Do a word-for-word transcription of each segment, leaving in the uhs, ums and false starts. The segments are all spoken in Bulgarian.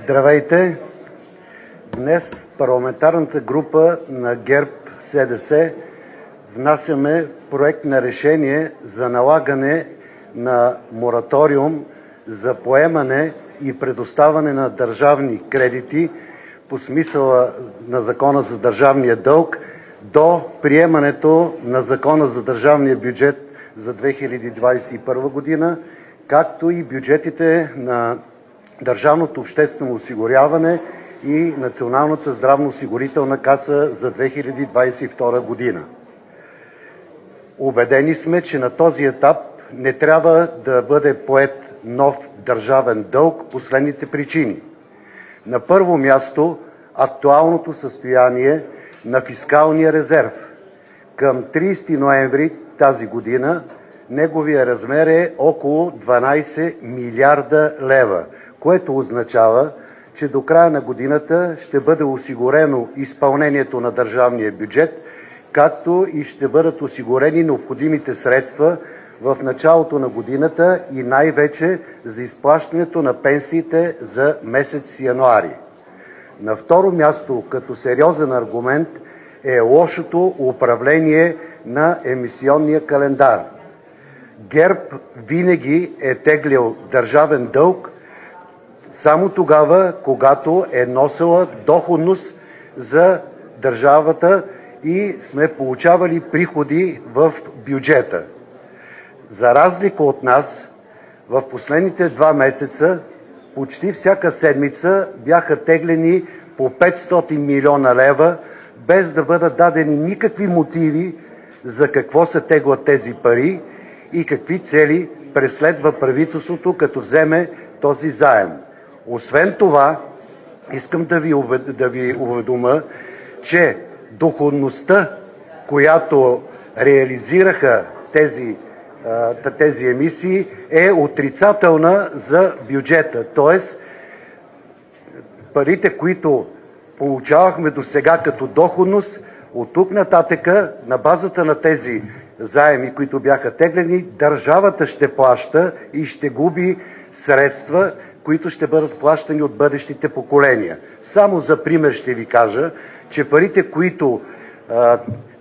Здравейте! Днес парламентарната група на ГЕРБ-СДС внасяме Проект на решение за налагане на мораториум за поемане и предоставяне на държавни кредити по смисъла на Закона за държавния дълг до приемането на Закона за държавния бюджет за две хиляди двадесет и първа година, както и бюджетите на държавното обществено осигуряване и Националната здравноосигурителна каса за две хиляди двадесет и втора година. Убедени сме, че на този етап не трябва да бъде поет нов държавен дълг по следните причини. На първо място, актуалното състояние на фискалния резерв. Към тридесети ноември тази година неговия размер е около дванадесет милиарда лева, което означава, че до края на годината ще бъде осигурено изпълнението на държавния бюджет, както и ще бъдат осигурени необходимите средства в началото на годината и най-вече за изплащането на пенсиите за месец януари. На второ място, като сериозен аргумент, е лошото управление на емисионния календар. ГЕРБ винаги е теглил държавен дълг само тогава, когато е носила доходност за държавата и сме получавали приходи в бюджета. За разлика от нас, в последните два месеца почти всяка седмица бяха теглени по петстотин милиона лева, без да бъдат дадени никакви мотиви за какво се теглят тези пари и какви цели преследва правителството, като вземе този заем. Освен това, искам да ви, да ви уведомя, че доходността, която реализираха тези, тези емисии, е отрицателна за бюджета. Тоест, парите, които получавахме досега като доходност, от тук нататък, на базата на тези заеми, които бяха теглени, държавата ще плаща и ще губи средства, които ще бъдат плащани от бъдещите поколения. Само за пример ще ви кажа, че парите, които а,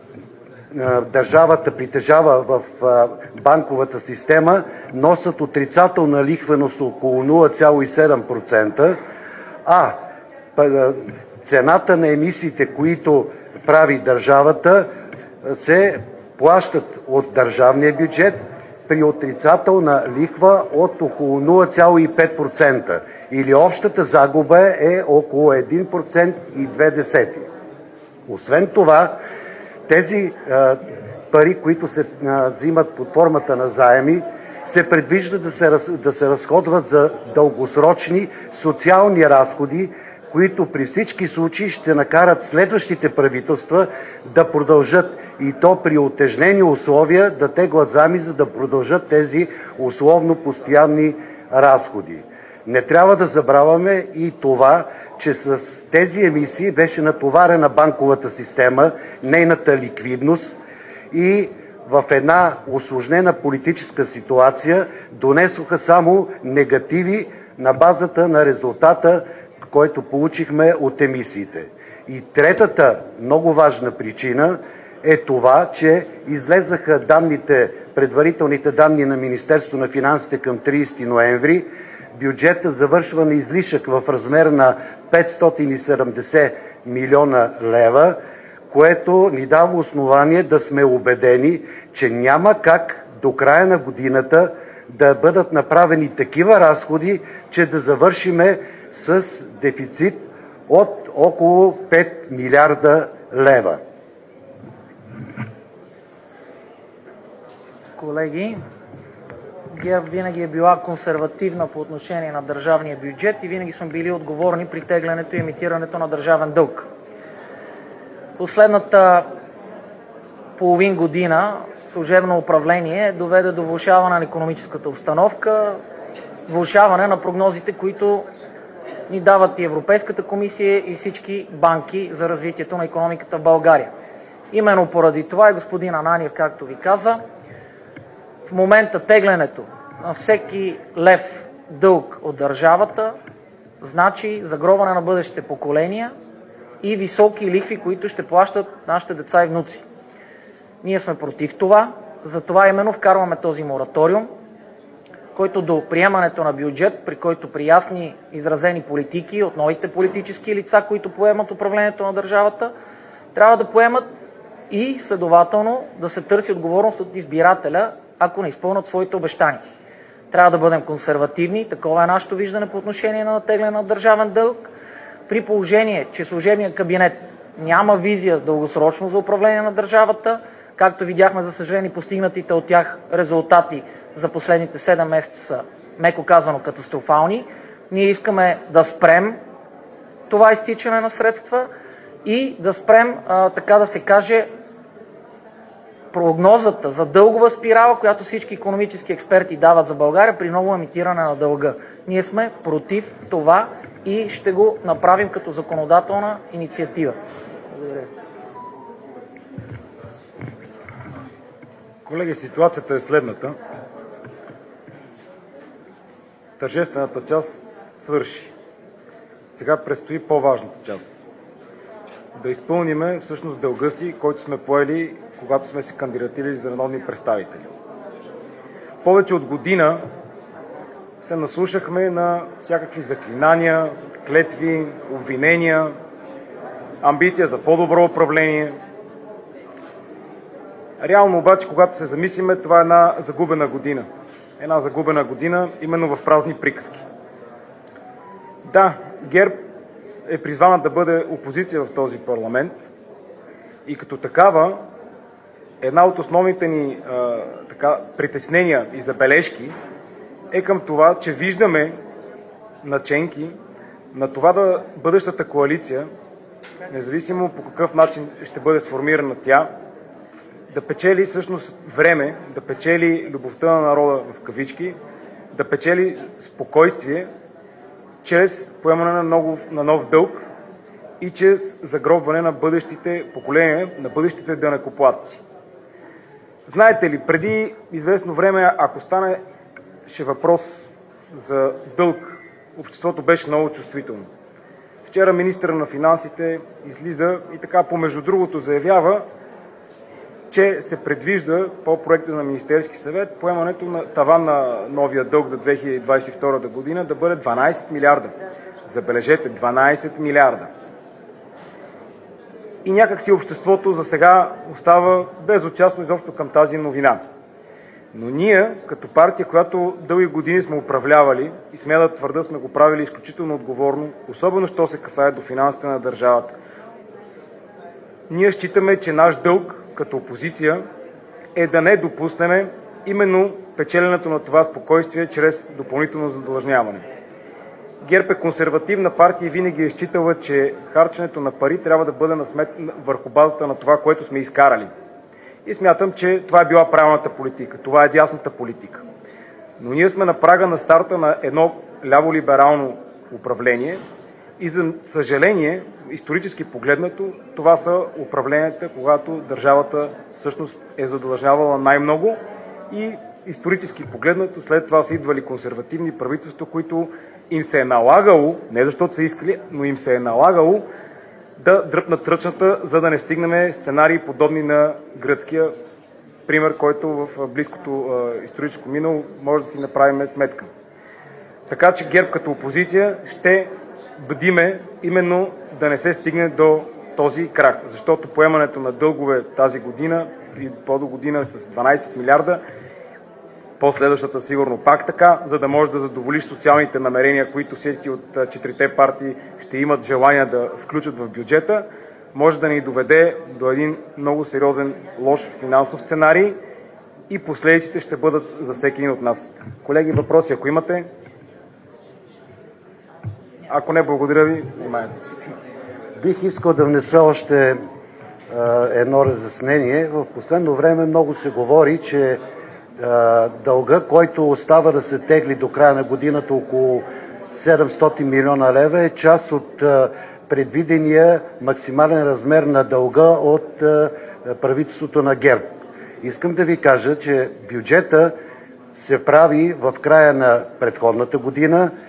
а, държавата притежава в а, банковата система, носят отрицателна лихвеност около нула цяло и седем процента, а цената на емисиите, които прави държавата, се плащат от държавния бюджет при отрицателна лихва от около нула цяло и пет процента, или общата загуба е около един процент и две десети. Освен това, тези а, пари, които се а, взимат под формата на заеми, се предвижда да се, да се разходват за дългосрочни социални разходи, които при всички случаи ще накарат следващите правителства да продължат, и то при утежнени условия, да теглят заеми, за да продължат тези условно постоянни разходи. Не трябва да забравяме и това, че с тези емисии беше натоварена банковата система, нейната ликвидност, и в една усложнена политическа ситуация донесоха само негативи на базата на резултата, който получихме от емисиите. И третата много важна причина е това, че излезаха данните, предварителните данни на Министерството на финансите към тридесети ноември. Бюджетът завършва на излишък в размер на петстотин и седемдесет милиона лева, което ни дава основание да сме убедени, че няма как до края на годината да бъдат направени такива разходи, че да завършиме с дефицит от около пет милиарда лева. Колеги, ГЕРБ винаги е била консервативна по отношение на държавния бюджет и винаги сме били отговорни при теглянето и емитирането на държавен дълг. Последната половин година служебно управление доведе до влошаване на икономическата обстановка, влошаване на прогнозите, които ни дават и Европейската комисия, и всички банки за развитието на икономиката в България. Именно поради това и господин Ананиев, както ви каза, в момента теглянето на всеки лев дълг от държавата значи загробване на бъдещите поколения и високи лихви, които ще плащат нашите деца и внуци. Ние сме против това, затова именно вкарваме този мораториум, който до приемането на бюджет, при който при ясни изразени политики от новите политически лица, които поемат управлението на държавата, трябва да поемат и следователно да се търси отговорност от избирателя, ако не изпълнят своите обещания. Трябва да бъдем консервативни, такова е нашето виждане по отношение на натегляне на държавен дълг, при положение, че служебният кабинет няма визия дългосрочно за управление на държавата, както видяхме, за съжаление, постигнатите от тях резултати за последните седем месеца са, меко казано, катастрофални. Ние искаме да спрем това изтичане на средства и да спрем, а, така да се каже, прогнозата за дългова спирала, която всички икономически експерти дават за България при ново емитиране на дълга. Ние сме против това и ще го направим като законодателна инициатива. Благодаря. Колеги, ситуацията е следната. Тържествената част свърши. Сега предстои по-важната част. Да изпълниме всъщност дълга си, който сме поели, когато сме се кандидатирали за народни представители. Повече от година се наслушахме на всякакви заклинания, клетви, обвинения, амбиция за по-добро управление. Реално обаче, когато се замислиме, това е една загубена година. Една загубена година именно в празни приказки. Да, ГЕРБ е призвана да бъде опозиция в този парламент и като такава една от основните ни а, така, притеснения и забележки е към това, че виждаме наченки на това да бъдещата коалиция, независимо по какъв начин ще бъде сформирана тя, да печели всъщност време, да печели любовта на народа в кавички, да печели спокойствие чрез поемане на, много, на нов дълг и чрез загробване на бъдещите поколения, на бъдещите данъкоплатци. Знаете ли, преди известно време, ако станеше въпрос за дълг, обществото беше много чувствително. Вчера министър на финансите излиза и така помежду другото заявява, че се предвижда по проекта на Министерски съвет поемането на таван на новия дълг за две хиляди двадесет и втора година да бъде дванадесет милиарда. Забележете, дванадесет милиарда. И някак си обществото за сега остава безучастно изобщо към тази новина. Но ние, като партия, която дълги години сме управлявали и смея да твърда сме го правили изключително отговорно, особено що се касае до финансите на държавата, ние считаме, че наш дълг като опозиция е да не допуснем именно печеленето на това спокойствие чрез допълнително задлъжняване. ГЕРБ е консервативна партия и винаги е считала, че харченето на пари трябва да бъде на смет... върху базата на това, което сме изкарали. И смятам, че това е била правилната политика. Това е дясната политика. Но ние сме на прага на старта на едно ляво-либерално управление и за съжаление, исторически погледнато, това са управленията, когато държавата всъщност е задлъжнявала най-много и исторически погледнато след това са идвали консервативни правителства, които им се е налагало, не защото са искали, но им се е налагало да дръпнат ръчната, за да не стигнем сценарии подобни на гръцкия пример, който в близкото е, историческо минало може да си направим сметка. Така че ГЕРБ като опозиция ще бдиме именно да не се стигне до този крах, защото поемането на дългове тази година и по-до година с дванадесет милиарда, по-следващата сигурно пак така, за да можеш да задоволиш социалните намерения, които всеки от четирите партии ще имат желание да включат в бюджета, може да ни доведе до един много сериозен лош финансов сценарий и последиците ще бъдат за всеки един от нас. Колеги, въпроси ако имате? Ако не, благодаря ви. Внимание. Бих искал да внеса още а, едно разяснение. В последно време много се говори, че а, дълга, който остава да се тегли до края на годината около седемстотин милиона лева, е част от а, предвидения максимален размер на дълга от а, правителството на ГЕРБ. Искам да ви кажа, че бюджета се прави в края на предходната година,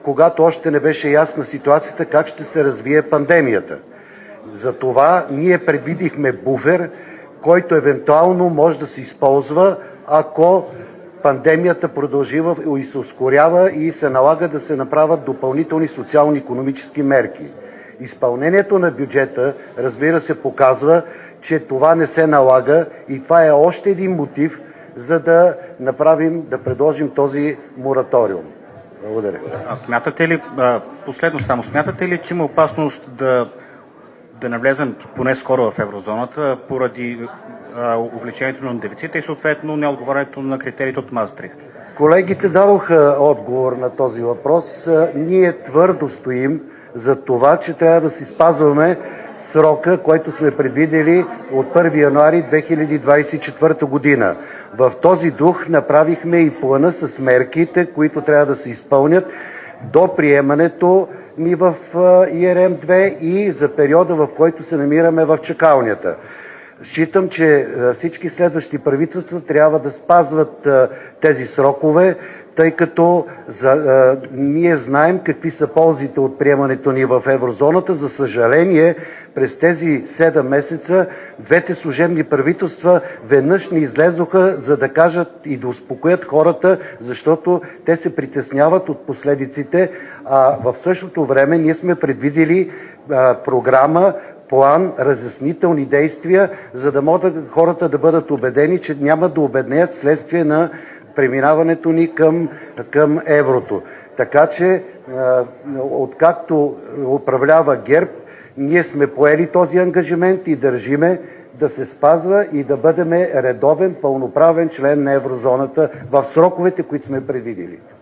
когато още не беше ясна ситуацията как ще се развие пандемията. Затова ние предвидихме буфер, който евентуално може да се използва, ако пандемията продължи и се ускорява и се налага да се направят допълнителни социално-икономически мерки. Изпълнението на бюджета, разбира се, показва, че това не се налага и това е още един мотив, за да направим, да предложим този мораториум. Благодаря. А смятате ли, последно само, смятате ли, че има опасност да, да навлезем поне скоро в еврозоната поради а, увеличението на дефицита и съответно неотговарянето на критериите от Маастрихт? Колегите дадоха отговор на този въпрос. Ние твърдо стоим за това, че трябва да си спазваме срока, който сме предвидели от първи януари две хиляди двадесет и четвърта година. В този дух направихме и плана с мерките, които трябва да се изпълнят до приемането ни в И Р М две и за периода, в който се намираме в чакалнята. Считам, че всички следващи правителства трябва да спазват тези срокове, тъй като за, а, ние знаем какви са ползите от приемането ни в еврозоната. За съжаление, през тези седем месеца двете служебни правителства веднъж не излезоха, за да кажат и да успокоят хората, защото те се притесняват от последиците. А в същото време ние сме предвидили а, програма, план, разяснителни действия, за да могат хората да бъдат убедени, че няма да обеднеят вследствие на преминаването ни към, към еврото. Така че, откакто управлява ГЕРБ, ние сме поели този ангажимент и държиме да се спазва и да бъдем редовен, пълноправен член на еврозоната в сроковете, които сме предвидили.